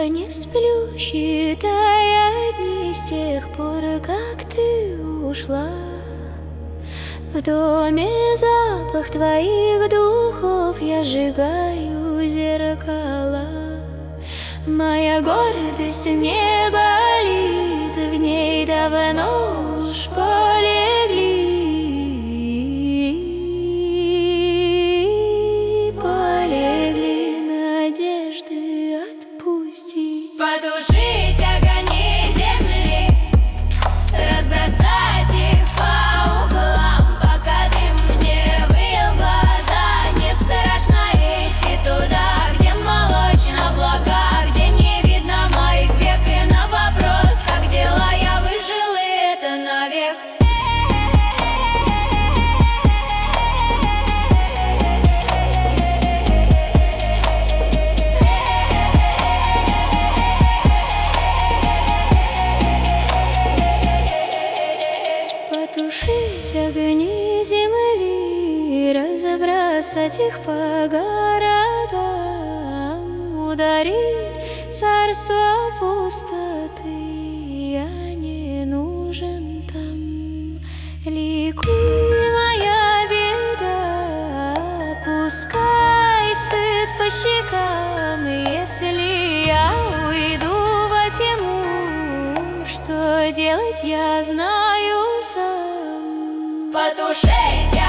Я не сплю, считая дни с тех пор, как ты ушла. В доме запах твоих духов, я сжигаю зеркала. Моя гордость не болит, в ней давно уж полегли надежды отпустить. Потушить огни земли, разбросать их по углам, пока ты мне вылил глаза. Не страшно идти туда, где молочно блага, где не видно моих век. И на вопрос, как дела, я выжил, и это навек. Потушить огни земли, разбросать их по городам, ударить царство пустоты, я не нужен там. Ликуй, моя беда, пускай стыд по щекам, если я уйду во тьму, что делать я знаю сам. Потушить